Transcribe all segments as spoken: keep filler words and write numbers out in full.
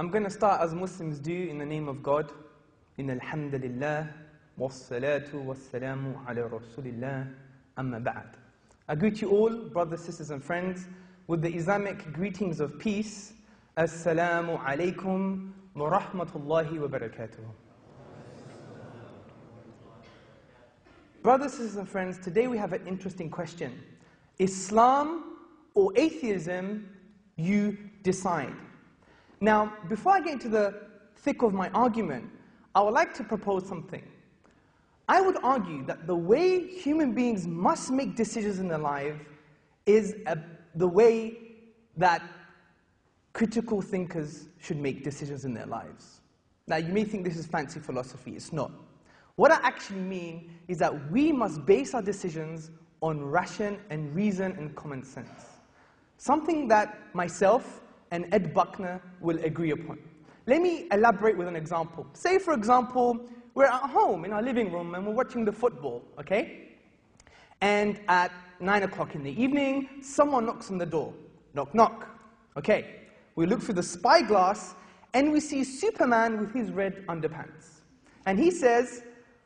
I'm going to start as Muslims do in the name of God. In alhamdulillah, wassalatu wassalamu ala rasulillah, amma ba'd. I greet you all, brothers, sisters and friends, with the Islamic greetings of peace. Assalamu alaikum wa rahmatullahi wa barakatuh. Brothers, sisters and friends, today we have an interesting question. Islam or atheism, you decide. Now, before I get into the thick of my argument, I would like to propose something. I would argue that the way human beings must make decisions in their life is a, the way that critical thinkers should make decisions in their lives. Now, you may think this is fancy philosophy. It's not. What I actually mean is that we must base our decisions on ration and reason and common sense. Something that myself and Ed Buckner will agree upon. Let me elaborate with an example. Say, for example, we're at home in our living room and we're watching the football, okay? And at nine o'clock in the evening, someone knocks on the door. Knock, knock. Okay. We look through the spyglass and we see Superman with his red underpants. And he says,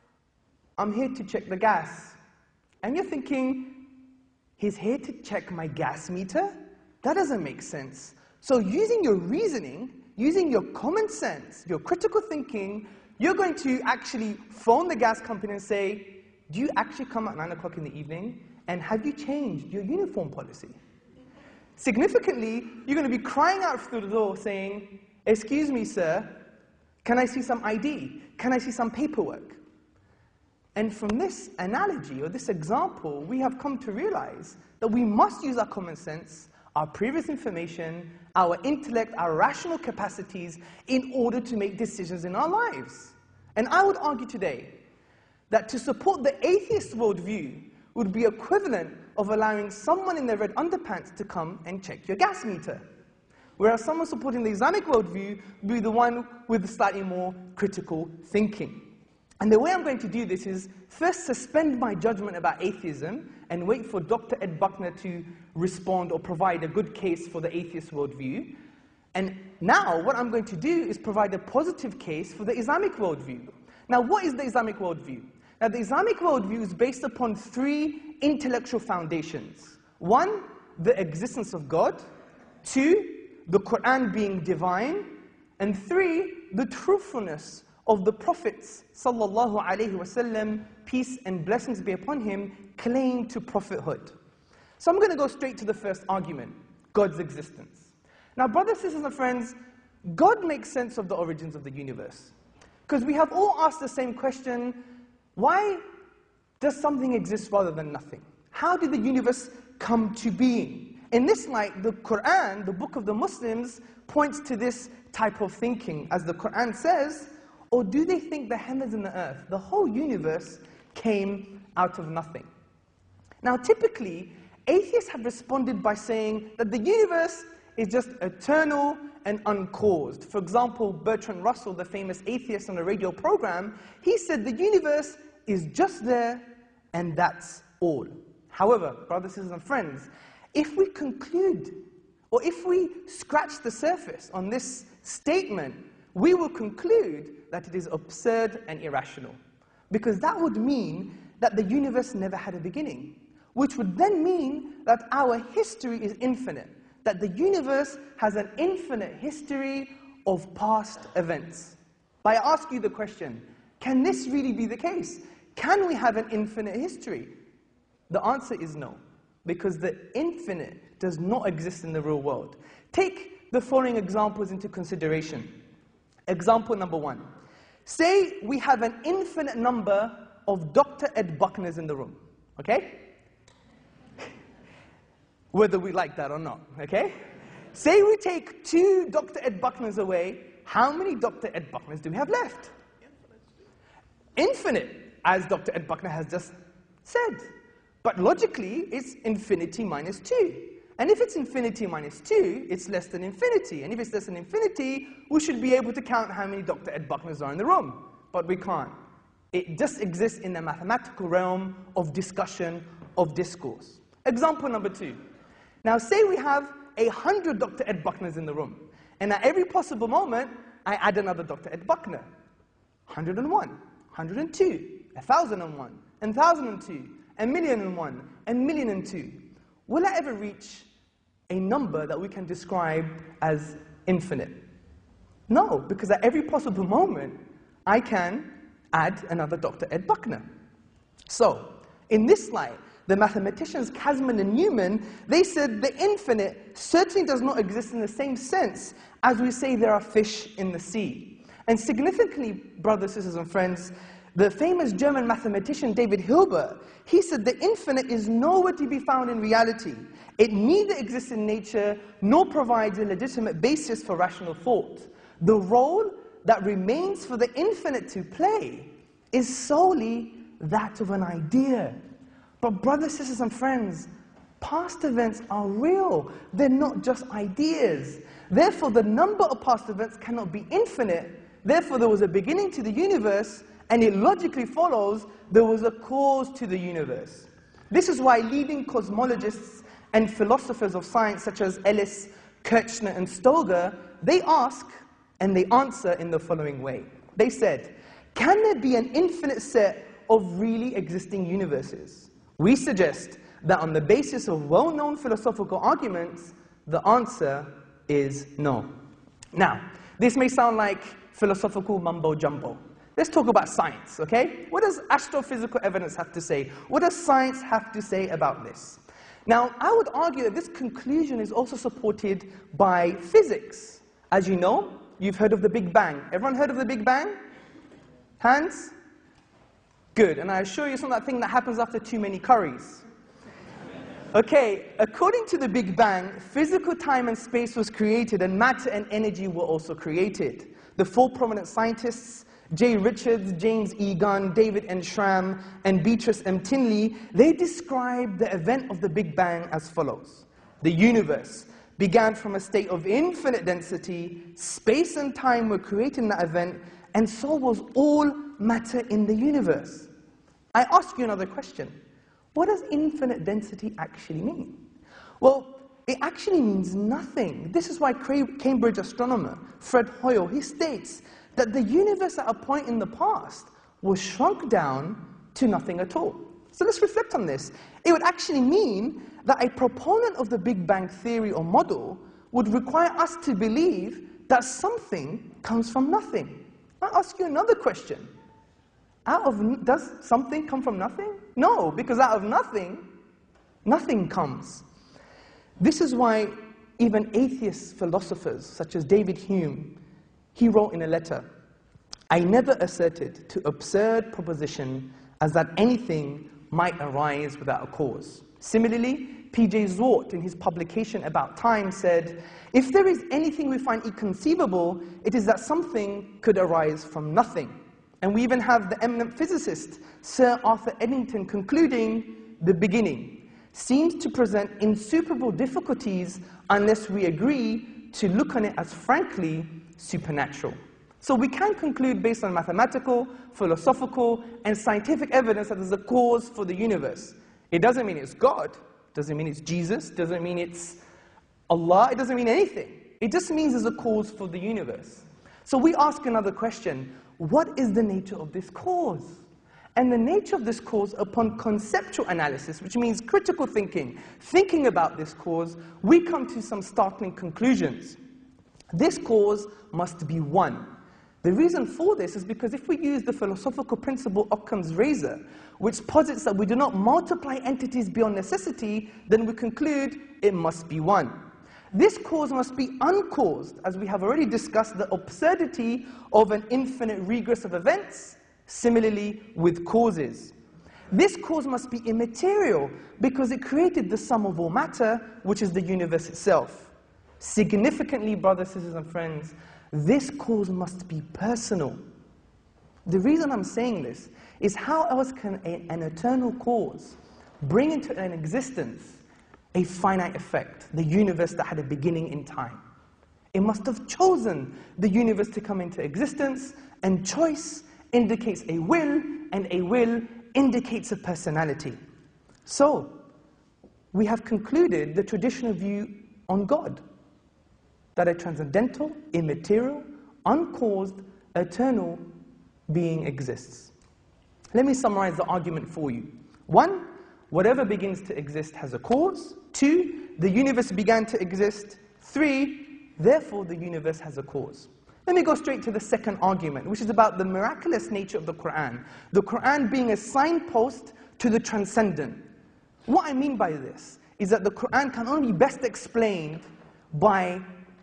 I'm here to check the gas. And you're thinking, he's here to check my gas meter? That doesn't make sense. So using your reasoning, using your common sense, your critical thinking, you're going to actually phone the gas company and say, do you actually come at nine o'clock in the evening? And have you changed your uniform policy? Significantly, you're going to be crying out through the door saying, excuse me, sir, can I see some I D? Can I see some paperwork? And from this analogy, or this example, we have come to realize that we must use our common sense, our previous information, our intellect, our rational capacities in order to make decisions in our lives. And I would argue today that to support the atheist worldview would be equivalent of allowing someone in their red underpants to come and check your gas meter. Whereas someone supporting the Islamic worldview would be the one with slightly more critical thinking. And the way I'm going to do this is first suspend my judgment about atheism and wait for Doctor Ed Buckner to respond or provide a good case for the atheist worldview. And now what I'm going to do is provide a positive case for the Islamic worldview. Now, what is the Islamic worldview? Now, the Islamic worldview is based upon three intellectual foundations. One, the existence of God. Two, the Quran being divine. And three, the truthfulness of the prophets, sallallahu alaihi wasallam, peace and blessings be upon him, claim to prophethood. So I'm going to go straight to the first argument, God's existence. Now, brothers, sisters, and friends, God makes sense of the origins of the universe. Because we have all asked the same question, why does something exist rather than nothing? How did the universe come to being? In this light, the Quran, the book of the Muslims, points to this type of thinking. As the Quran says, or do they think the heavens and the earth, the whole universe, came out of nothing? Now, typically, atheists have responded by saying that the universe is just eternal and uncaused. For example, Bertrand Russell, the famous atheist on a radio program, he said the universe is just there and that's all. However, brothers, sisters, and friends, if we conclude, or if we scratch the surface on this statement, we will conclude that it is absurd and irrational. Because that would mean that the universe never had a beginning, which would then mean that our history is infinite, that the universe has an infinite history of past events. But I ask you the question, can this really be the case? Can we have an infinite history? The answer is no, because the infinite does not exist in the real world. Take the following examples into consideration. Example number one. Say we have an infinite number of Doctor Ed Buckners in the room, okay? Whether we like that or not, okay? Say we take two Doctor Ed Buckners away, how many Doctor Ed Buckners do we have left? Infinite, as Doctor Ed Buckner has just said. But logically, it's infinity minus two. And if it's infinity minus two, it's less than infinity. And if it's less than infinity, we should be able to count how many Doctor Ed Buckners are in the room. But we can't. It just exists in the mathematical realm of discussion, of discourse. Example number two. Now, say we have a hundred Doctor Ed Buckners in the room. And at every possible moment, I add another Doctor Ed Buckner. one hundred and one, one hundred and two, one thousand and one, one thousand and two, a million and one, a million and two. Will I ever reach a number that we can describe as infinite? No, because at every possible moment, I can add another Doctor Ed Buckner. So, in this light, the mathematicians Kasman and Newman, they said the infinite certainly does not exist in the same sense as we say there are fish in the sea. And significantly, brothers, sisters, and friends, the famous German mathematician David Hilbert, he said the infinite is nowhere to be found in reality. It neither exists in nature nor provides a legitimate basis for rational thought. The role that remains for the infinite to play is solely that of an idea. But brothers, sisters, and friends, past events are real. They're not just ideas. Therefore, the number of past events cannot be infinite. Therefore, there was a beginning to the universe, and it logically follows there was a cause to the universe. This is why leading cosmologists and philosophers of science such as Ellis, Kirchner, and Stoger, they ask and they answer in the following way. They said, can there be an infinite set of really existing universes? We suggest that on the basis of well-known philosophical arguments, the answer is no. Now, this may sound like philosophical mumbo-jumbo. Let's talk about science, okay? What does astrophysical evidence have to say? What does science have to say about this? Now, I would argue that this conclusion is also supported by physics. As you know, you've heard of the Big Bang. Everyone heard of the Big Bang? Hands? Good, and I assure you it's not that thing that happens after too many curries. Okay, according to the Big Bang, physical time and space was created, and matter and energy were also created. The four prominent scientists, Jay Richards, James E. Gunn, David N. Schramm, and Beatrice M. Tinley, they described the event of the Big Bang as follows. The universe began from a state of infinite density, space and time were created in that event, and so was all matter in the universe. I ask you another question. What does infinite density actually mean? Well, it actually means nothing. This is why Cambridge astronomer Fred Hoyle, he states that the universe at a point in the past was shrunk down to nothing at all. So let's reflect on this. It would actually mean that a proponent of the Big Bang theory or model would require us to believe that something comes from nothing. I ask you another question. Out of, does something come from nothing? No, because out of nothing, nothing comes. This is why even atheist philosophers, such as David Hume, he wrote in a letter, I never asserted to absurd proposition as that anything might arise without a cause. Similarly, P J Zwart, in his publication About Time, said, if there is anything we find inconceivable, it is that something could arise from nothing. And we even have the eminent physicist, Sir Arthur Eddington, concluding, the beginning seems to present insuperable difficulties unless we agree to look on it as frankly supernatural. So we can conclude based on mathematical, philosophical, and scientific evidence that there's a cause for the universe. It doesn't mean it's God, doesn't mean it's Jesus, doesn't mean it's Allah, it doesn't mean anything. It just means there's a cause for the universe. So we ask another question, what is the nature of this cause? And the nature of this cause, upon conceptual analysis, which means critical thinking, thinking about this cause, we come to some startling conclusions. This cause must be one. The reason for this is because if we use the philosophical principle Occam's razor, which posits that we do not multiply entities beyond necessity, then we conclude it must be one. This cause must be uncaused, as we have already discussed the absurdity of an infinite regress of events, similarly with causes. This cause must be immaterial, because it created the sum of all matter, which is the universe itself. Significantly, brothers, sisters, and friends, this cause must be personal. The reason I'm saying this is how else can a, an eternal cause bring into an existence a finite effect, the universe that had a beginning in time? It must have chosen the universe to come into existence, and choice indicates a will, and a will indicates a personality. So, we have concluded the traditional view on God. that a transcendental, immaterial, uncaused, eternal being exists. Let me summarize the argument for you. One, whatever begins to exist has a cause. Two, the universe began to exist. Three, therefore the universe has a cause. Let me go straight to the second argument, which is about the miraculous nature of the Quran. The Quran being a signpost to the transcendent. What I mean by this is that the Quran can only be best explained by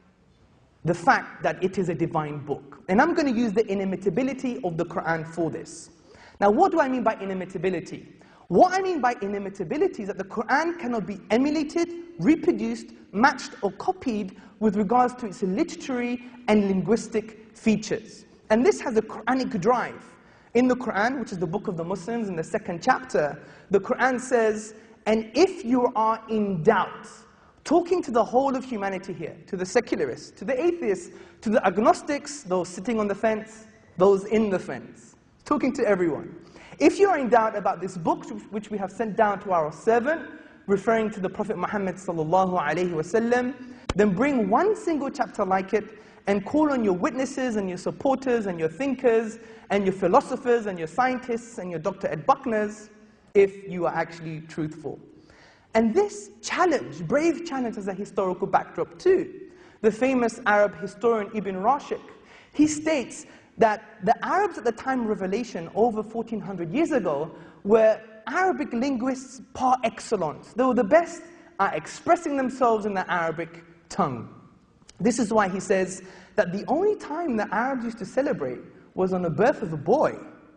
the fact that it is a divine book. And I'm going to use the inimitability of the Quran for this. Now, what do I mean by inimitability? What I mean by inimitability is that the Quran cannot be emulated, reproduced, matched, or copied with regards to its literary and linguistic features. And this has a Quranic drive. In the Quran, which is the book of the Muslims, in the second chapter, the Quran says, and if you are in doubt, talking to the whole of humanity here, to the secularists, to the atheists, to the agnostics, those sitting on the fence, those in the fence, talking to everyone. If you are in doubt about this book, which we have sent down to our servant, referring to the Prophet Muhammad sallallahu alaihi wasallam, then bring one single chapter like it and call on your witnesses and your supporters and your thinkers and your philosophers and your scientists and your Doctor Ed Buckners if you are actually truthful. And this challenge, brave challenge, has a historical backdrop too. The famous Arab historian Ibn Rashid, he states that the Arabs at the time of Revelation, over fourteen hundred years ago, were Arabic linguists par excellence. They were the best at expressing themselves in the Arabic tongue. This is why he says that the only time the Arabs used to celebrate was on the birth of a boy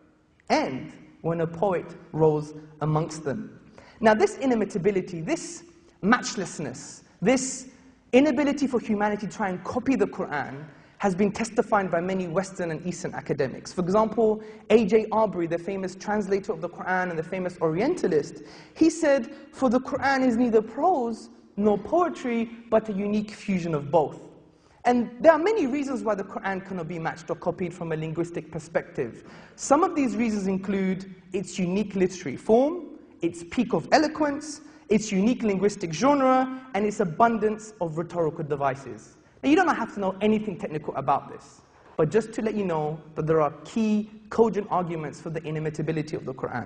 and when a poet rose amongst them. Now this inimitability, this matchlessness, this inability for humanity to try and copy the Quran has been testified by many Western and Eastern academics. For example, A J Arbery, the famous translator of the Quran and the famous Orientalist, he said, for the Quran is neither prose nor poetry, but a unique fusion of both. And there are many reasons why the Quran cannot be matched or copied from a linguistic perspective. Some of these reasons include its unique literary form, its peak of eloquence, its unique linguistic genre, and its abundance of rhetorical devices. Now, you don't have to know anything technical about this, but just to let you know that there are key, cogent arguments for the inimitability of the Quran.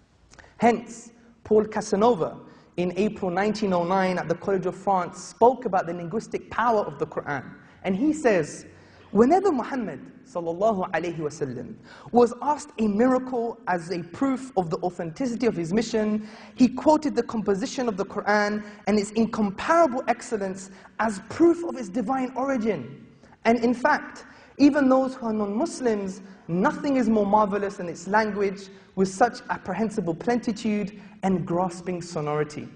Hence, Paul Casanova, in April nineteen oh nine at the College of France, spoke about the linguistic power of the Quran. And he says, whenever Muhammad sallallahu alaihi wasallam was asked a miracle as a proof of the authenticity of his mission, he quoted the composition of the Quran and its incomparable excellence as proof of its divine origin. And in fact, even those who are non-Muslims, nothing is more marvelous than its language with such apprehensible plentitude and grasping sonority.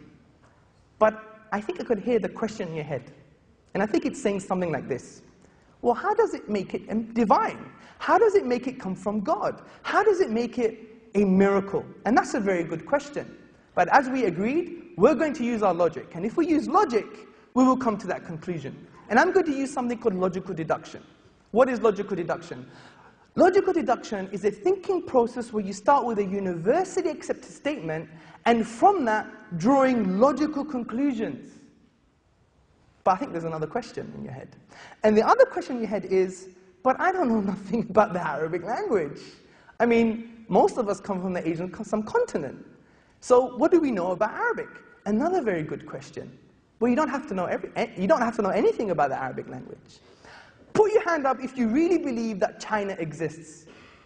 But I think I could hear the question in your head. And I think it's saying something like this. Well, how does it make it divine? How does it make it come from God? How does it make it a miracle? And that's a very good question. But as we agreed, we're going to use our logic. And if we use logic, we will come to that conclusion. And I'm going to use something called logical deduction. What is logical deduction? Logical deduction is a thinking process where you start with a universally accepted statement and from that, drawing logical conclusions. But I think there's another question in your head. And the other question in your head is, but I don't know nothing about the Arabic language. I mean, most of us come from the Asian subcontinent. So what do we know about Arabic? Another very good question. Well, you don't have to know every, you don't have to know anything about the Arabic language. Put your hand up if you really believe that China exists.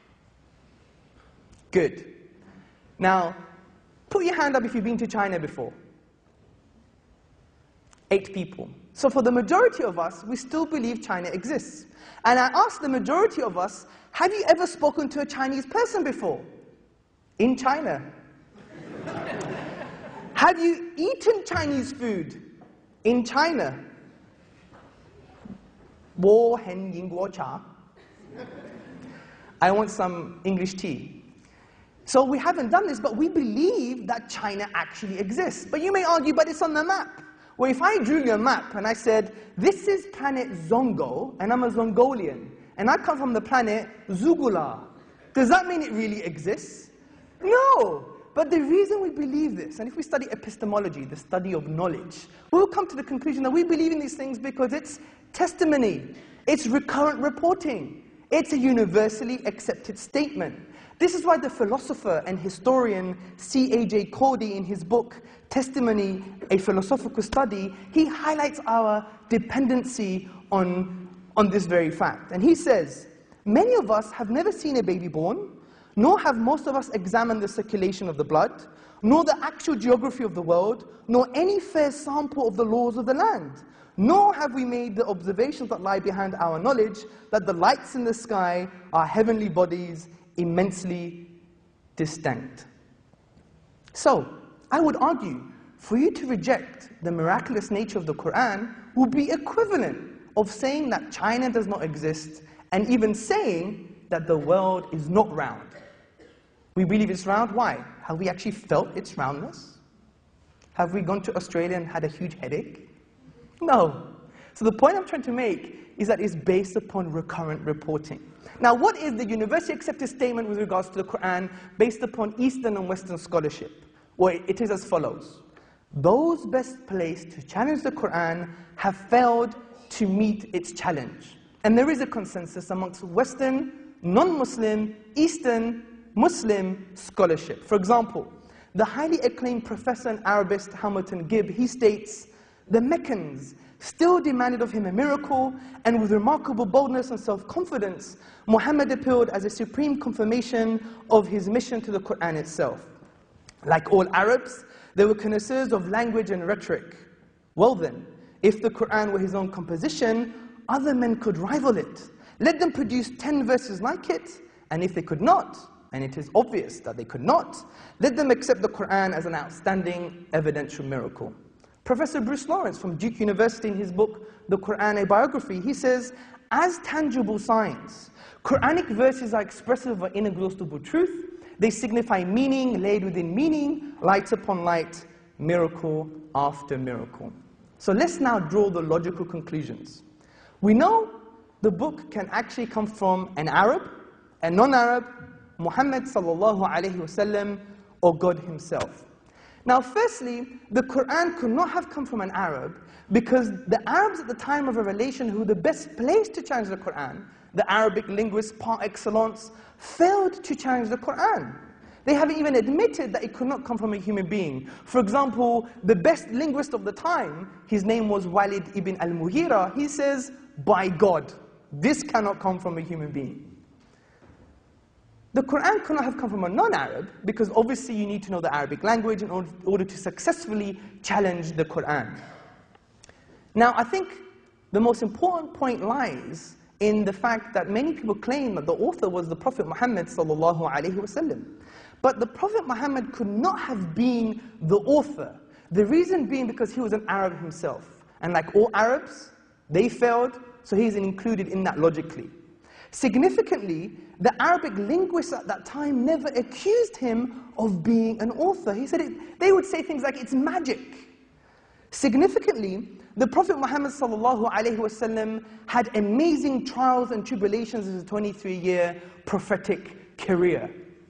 Good. Now, put your hand up if you've been to China before. Eight people. So for the majority of us, we still believe China exists. And I asked the majority of us, have you ever spoken to a Chinese person before? In China. Have you eaten Chinese food? In China. Wo hen yin guo cha. I want some English tea. So we haven't done this, but we believe that China actually exists. But you may argue, but it's on the map. Well, if I drew you a map and I said, this is planet Zongo, and I'm a Zongolian, and I come from the planet Zugula, does that mean it really exists? No, but the reason we believe this, and if we study epistemology, the study of knowledge, we'll come to the conclusion that we believe in these things because it's testimony, it's recurrent reporting, it's a universally accepted statement. This is why the philosopher and historian C A J Cordy, in his book, Testimony, A Philosophical Study, he highlights our dependency on, on this very fact. And he says, many of us have never seen a baby born, nor have most of us examined the circulation of the blood, nor the actual geography of the world, nor any fair sample of the laws of the land. Nor have we made the observations that lie behind our knowledge that the lights in the sky are heavenly bodies immensely distinct. So, I would argue, for you to reject the miraculous nature of the Quran would be equivalent of saying that China does not exist, and even saying that the world is not round. We believe it's round. Why? Have we actually felt its roundness? Have we gone to Australia and had a huge headache? No. So the point I'm trying to make is that it's based upon recurrent reporting. Now, what is the universally accepted statement with regards to the Quran based upon Eastern and Western scholarship? Well, it is as follows. Those best placed to challenge the Quran have failed to meet its challenge. And there is a consensus amongst Western, non-Muslim, Eastern, Muslim scholarship. For example, the highly acclaimed professor and Arabist Hamilton Gibb, he states, the Meccans still demanded of him a miracle, and with remarkable boldness and self-confidence, Muhammad appealed as a supreme confirmation of his mission to the Quran itself. Like all Arabs, they were connoisseurs of language and rhetoric. Well then, if the Quran were his own composition, other men could rival it. Let them produce ten verses like it, and if they could not, and it is obvious that they could not, let them accept the Quran as an outstanding evidential miracle. Professor Bruce Lawrence from Duke University, in his book, The Quran, a Biography, he says, as tangible signs, Quranic verses are expressive of inexhaustible truth. They signify meaning laid within meaning, light upon light, miracle after miracle. So let's now draw the logical conclusions. We know the book can actually come from an Arab, a non-Arab, Muhammad sallallahu alayhi wasallam, or God himself. Now, firstly, the Quran could not have come from an Arab because the Arabs at the time of revelation, who were the best placed to challenge the Quran, the Arabic linguists par excellence, failed to challenge the Quran. They haven't even admitted that it could not come from a human being. For example, the best linguist of the time, his name was Walid ibn al-Mughira, he says, by God, this cannot come from a human being. The Quran could not have come from a non-Arab because obviously you need to know the Arabic language in order, order to successfully challenge the Quran. Now, I think the most important point lies in the fact that many people claim that the author was the Prophet Muhammad sallallahu alaihi wasallam. But the Prophet Muhammad could not have been the author. The reason being because he was an Arab himself. And like all Arabs, they failed, so he's included in that logically. Significantly, the Arabic linguists at that time never accused him of being an author. He said it, they would say things like, it's magic. Significantly, the Prophet Muhammad sallallahu alaihi wasallam had amazing trials and tribulations in his twenty-three-year prophetic career.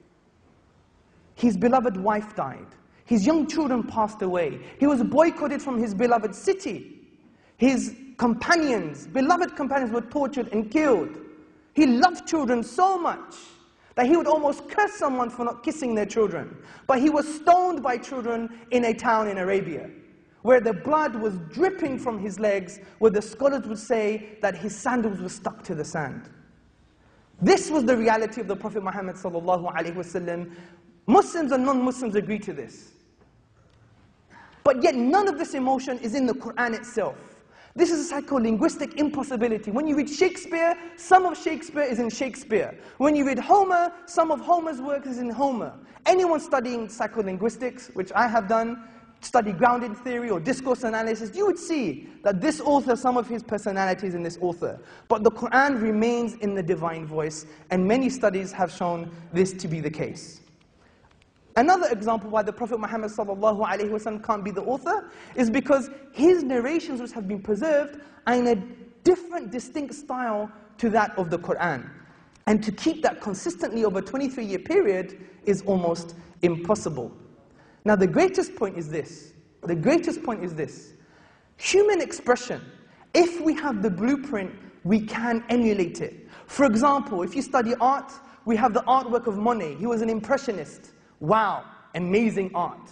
His beloved wife died. His young children passed away. He was boycotted from his beloved city. His companions, beloved companions, were tortured and killed. He loved children so much that he would almost curse someone for not kissing their children. But he was stoned by children in a town in Arabia, where the blood was dripping from his legs, where the scholars would say that his sandals were stuck to the sand. This was the reality of the Prophet Muhammad sallallahu alaihi wasallam. Muslims and non-Muslims agree to this. But yet none of this emotion is in the Quran itself. This is a psycholinguistic impossibility. When you read Shakespeare, some of Shakespeare is in Shakespeare. When you read Homer, some of Homer's work is in Homer. Anyone studying psycholinguistics, which I have done, study grounded theory or discourse analysis, you would see that this author, some of his personality is in this author. But the Quran remains in the divine voice, and many studies have shown this to be the case. Another example why the Prophet Muhammad sallallahu alaihi wasallam can't be the author is because his narrations, which have been preserved, are in a different, distinct style to that of the Quran. And to keep that consistently over a twenty-three-year period is almost impossible. Now the greatest point is this. The greatest point is this. Human expression, if we have the blueprint, we can emulate it. For example, if you study art, we have the artwork of Monet. He was an impressionist. Wow, amazing art.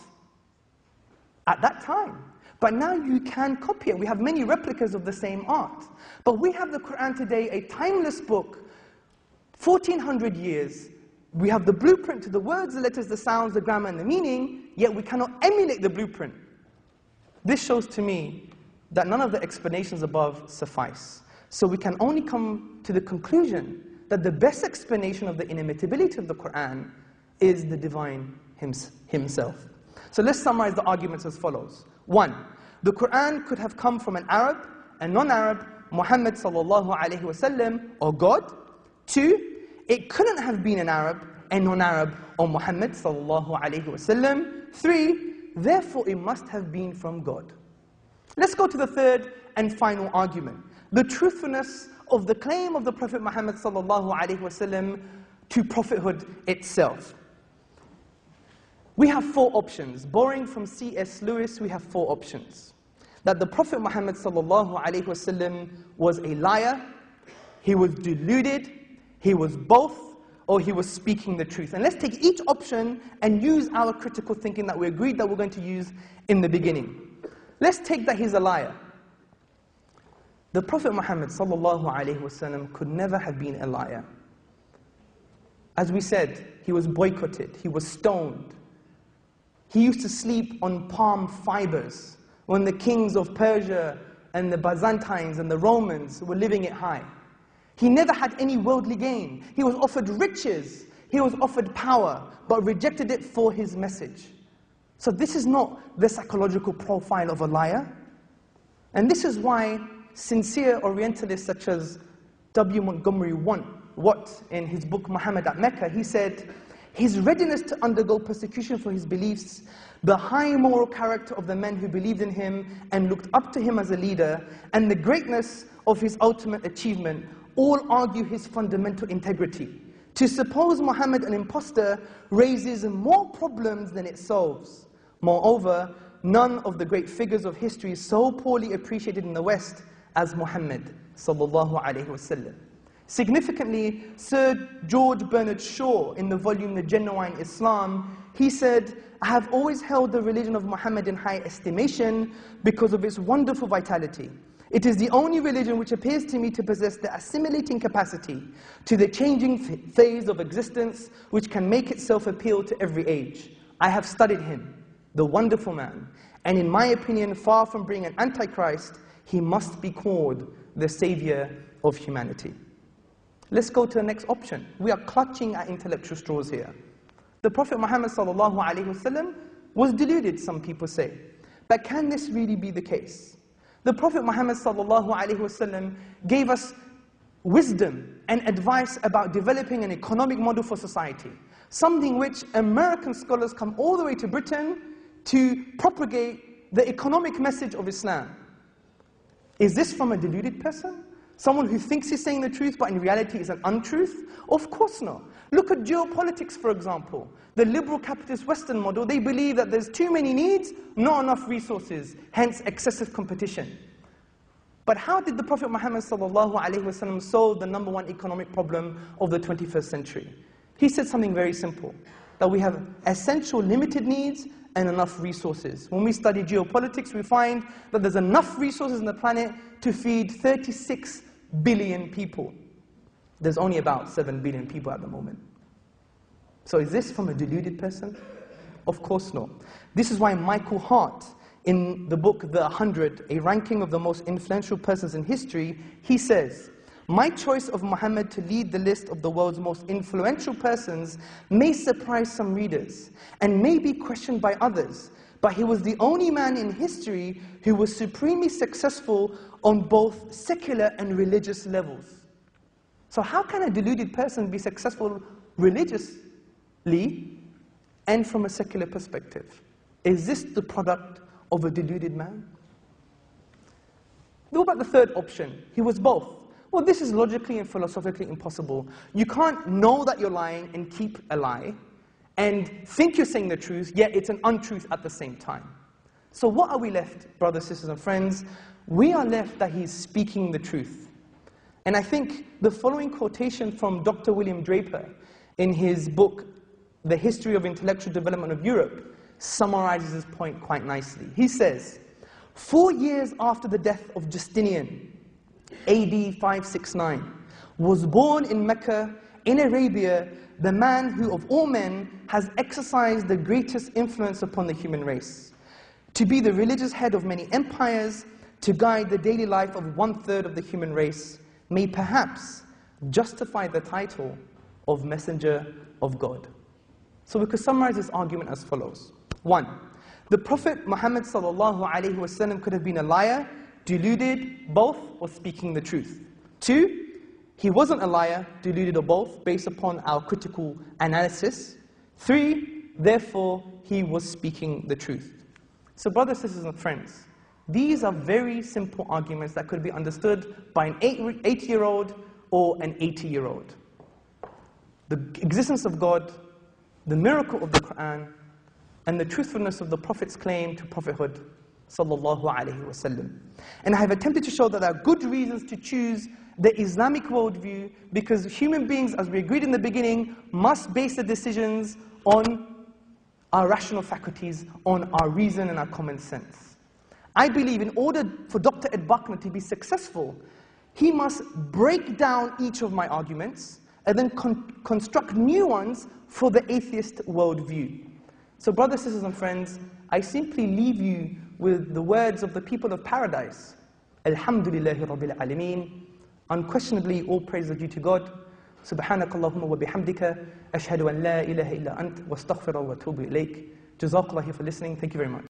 At that time. But now you can copy it. We have many replicas of the same art. But we have the Quran today, a timeless book, fourteen hundred years. We have the blueprint to the words, the letters, the sounds, the grammar, and the meaning, yet we cannot emulate the blueprint. This shows to me that none of the explanations above suffice. So we can only come to the conclusion that the best explanation of the inimitability of the Quran is the divine himself. So let's summarize the arguments as follows. One, the Quran could have come from an Arab, a non-Arab, Muhammad sallallahu alayhi wasallam, or God. Two, it couldn't have been an Arab, a non-Arab, or Muhammad sallallahu alayhi wasallam. Three, therefore it must have been from God. Let's go to the third and final argument. The truthfulness of the claim of the Prophet Muhammad sallallahu alayhi wasallam to prophethood itself. We have four options. Borrowing from C S Lewis, we have four options. That the Prophet Muhammad sallallahu alayhi wasallam was a liar, he was deluded, he was both, or he was speaking the truth. And let's take each option and use our critical thinking that we agreed that we're going to use in the beginning. Let's take that he's a liar. The Prophet Muhammad sallallahu alayhi wasallam could never have been a liar. As we said, he was boycotted, he was stoned. He used to sleep on palm fibers when the kings of Persia and the Byzantines and the Romans were living it high. He never had any worldly gain. He was offered riches, he was offered power, but rejected it for his message. So this is not the psychological profile of a liar. And this is why sincere Orientalists such as W. Montgomery Watt, in his book Muhammad at Mecca, he said, his readiness to undergo persecution for his beliefs, the high moral character of the men who believed in him and looked up to him as a leader, and the greatness of his ultimate achievement, all argue his fundamental integrity. To suppose Muhammad an impostor raises more problems than it solves. Moreover, none of the great figures of history is so poorly appreciated in the West as Muhammad sallallahu alayhi wasallam. Significantly, Sir George Bernard Shaw, in the volume The Genuine Islam, he said, I have always held the religion of Muhammad in high estimation because of its wonderful vitality. It is the only religion which appears to me to possess the assimilating capacity to the changing phase of existence which can make itself appeal to every age. I have studied him, the wonderful man, and in my opinion, far from being an antichrist, he must be called the savior of humanity. Let's go to the next option. We are clutching at intellectual straws here. The Prophet Muhammad sallallahu alaihi wasallam was deluded, some people say. But can this really be the case? The Prophet Muhammad sallallahu alaihi wasallam gave us wisdom and advice about developing an economic model for society, something which American scholars come all the way to Britain to propagate the economic message of Islam. Is this from a deluded person? Someone who thinks he's saying the truth, but in reality is an untruth? Of course not. Look at geopolitics, for example. The liberal capitalist Western model, they believe that there's too many needs, not enough resources, hence excessive competition. But how did the Prophet Muhammad sallallahu alaihi wasallam solve the number one economic problem of the twenty-first century? He said something very simple, that we have essential limited needs and enough resources. When we study geopolitics, we find that there's enough resources on the planet to feed thirty-six billion people. There's only about seven billion people at the moment. So is this from a deluded person? Of course not. This is why Michael Hart, in the book The Hundred, a ranking of the most influential persons in history, he says, my choice of Muhammad to lead the list of the world's most influential persons may surprise some readers and may be questioned by others, but he was the only man in history who was supremely successful on both secular and religious levels. So how can a deluded person be successful religiously and from a secular perspective? Is this the product of a deluded man? What about the third option? He was both. Well, this is logically and philosophically impossible. You can't know that you're lying and keep a lie, and think you're saying the truth, yet it's an untruth at the same time. So what are we left, brothers, sisters, and friends? We are left that he's speaking the truth. And I think the following quotation from Doctor William Draper in his book, The History of Intellectual Development of Europe, summarizes this point quite nicely. He says, four years after the death of Justinian, A D five sixty-nine, was born in Mecca, in Arabia, the man who of all men has exercised the greatest influence upon the human race, to be the religious head of many empires, to guide the daily life of one-third of the human race, may perhaps justify the title of Messenger of God. So we could summarize this argument as follows. One, the Prophet Muhammad sallallahu alaihi wasallam could have been a liar, deluded, both, or speaking the truth. Two, he wasn't a liar, deluded, or both, based upon our critical analysis. Three, therefore, he was speaking the truth. So brothers, sisters, and friends, these are very simple arguments that could be understood by an eight-year-old or an eighty-year-old. The existence of God, the miracle of the Quran, and the truthfulness of the Prophet's claim to prophethood, sallallahu alaihi wasallam. And I have attempted to show that there are good reasons to choose the Islamic worldview, because human beings, as we agreed in the beginning, must base their decisions on our rational faculties, on our reason and our common sense. I believe in order for Doctor Ed Buckner to be successful, he must break down each of my arguments and then con construct new ones for the atheist worldview. So brothers, sisters, and friends, I simply leave you with the words of the people of paradise. Alhamdulillahi Rabbil Alameen. Unquestionably, all praise are due to God. Subhanakallahumma wa bihamdika, ashhadu an la ilaha illa ant, wa astaghfiruka wa atubu ilayk. Jazakallah for listening. Thank you very much.